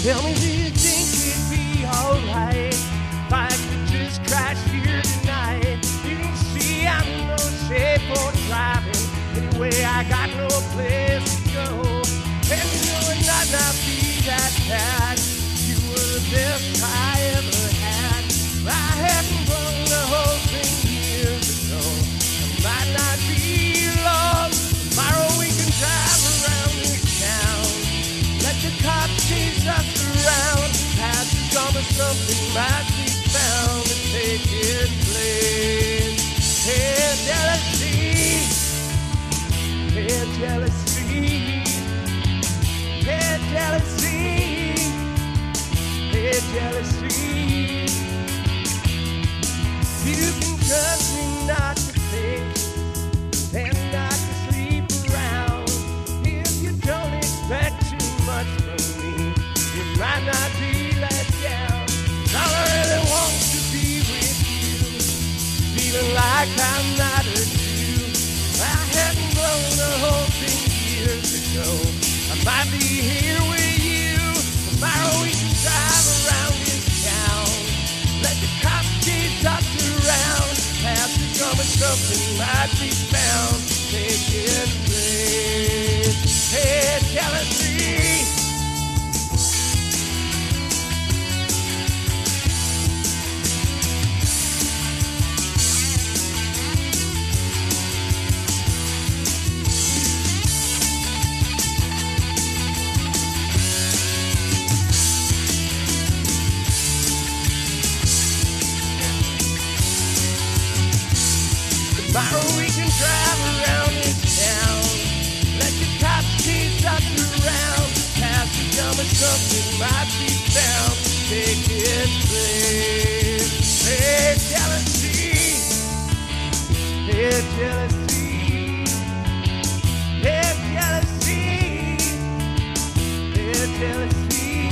Tell me, do you think it'd be alright if I could just crash here tonight? You can see I'm in no shape for driving. Anyway, I got no place to go. And you know it might not be that bad. You were the best I ever had. I hadn't run the whole thing years ago. I might not be lost. Tomorrow we can drive around this town. Let the cops chase us around. Past is almost something might be found to take its place. Hey, jealousy. Hey, jealousy. Hey, jealousy. Hey, jealousy. You can trust me not to think and not to sleep around. If you don't expect too much from me, you might not be let down. All I really want to be with you, feeling like I'm not a Jew. I hadn't blown the whole thing years ago. I might be here with you. Tomorrow we can drive around this town. Let the cops chase us around. Past the summer something might be found. Take its place. Hey, jealousy. Tomorrow we can drive around this town. Let the cops chase us around. Past the summer something might be found. Take its place. Hey, jealousy. Hey, jealousy. Hey, jealousy. Hey, jealousy.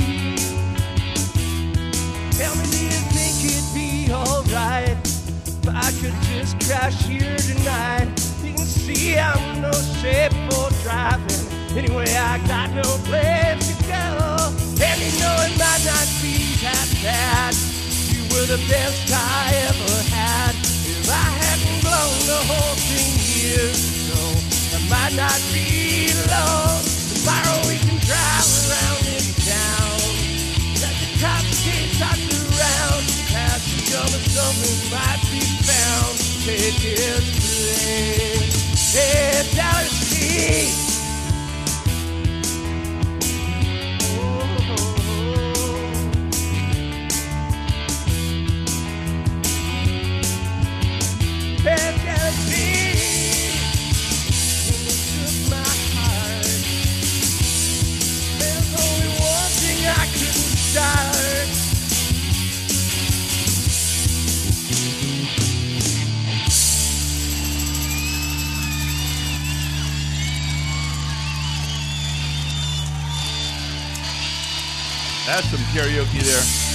Tell me, do you think it'd be alright if I could just crash here tonight? You can see I'm in no shape for driving. Anyway, I got no place to go. And you know it might not be that bad. You were the best I ever had. If I hadn't blown the whole thing years ago, I might not be alone. Tomorrow we can drive around this town. Let the cops chase us around. Past the summer something might be found. Take its place. Hey, jealousy. Hey, jealousy. You took my heart. There's only one thing I couldn't start. That's some karaoke there.